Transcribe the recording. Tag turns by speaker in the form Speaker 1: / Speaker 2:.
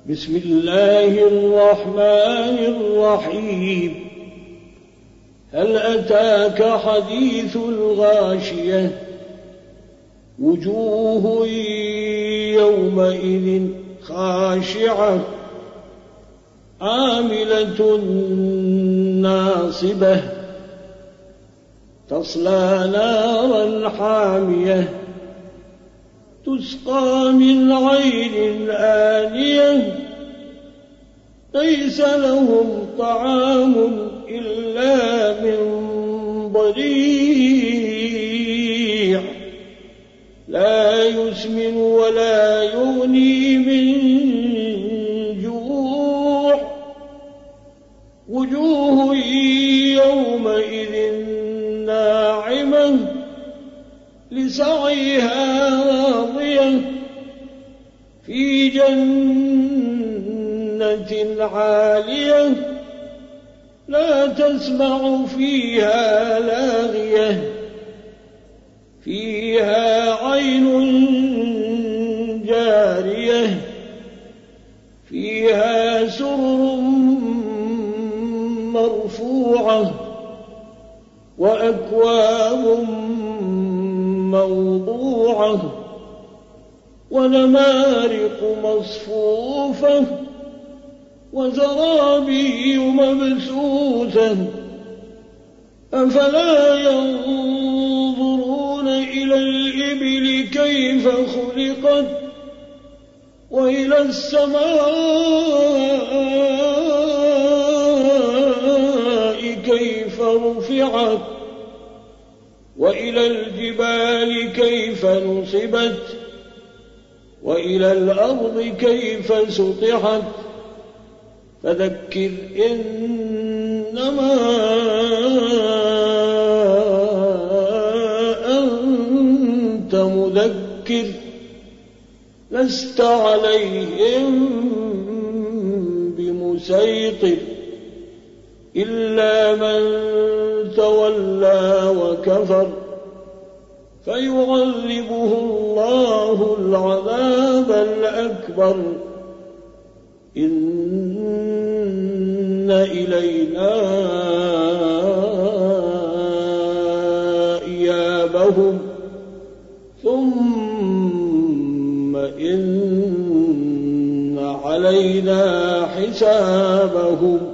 Speaker 1: بسم الله الرحمن الرحيم. هل أتاك حديث الغاشية وجوه يومئذ خاشعة عاملة ناصبة تصلى نارا حامية تسقى من عين آنية ليس لهم طعام إلا من ضريع لا يسمن ولا يغني من جوع وجوه يومئذ ناعمة لسعيها راضية في جنة عالية لا تسمع فيها لاغية فيها عين جارية فيها سرر مرفوعة وأكواب موضوعة ونمارق مصفوفة وزرابي مبثوثة أفلا ينظرون إلى الإبل كيف خلقت وإلى السماء كيف رفعت وإلى الجبال كيف نصبت وإلى الأرض كيف سطحت فذكر إنما أنت مذكر لست عليهم بمسيطر إلا من تولى وكفر فيعذبه الله العذاب الأكبر إن إلينا إيابهم ثم إن علينا حسابهم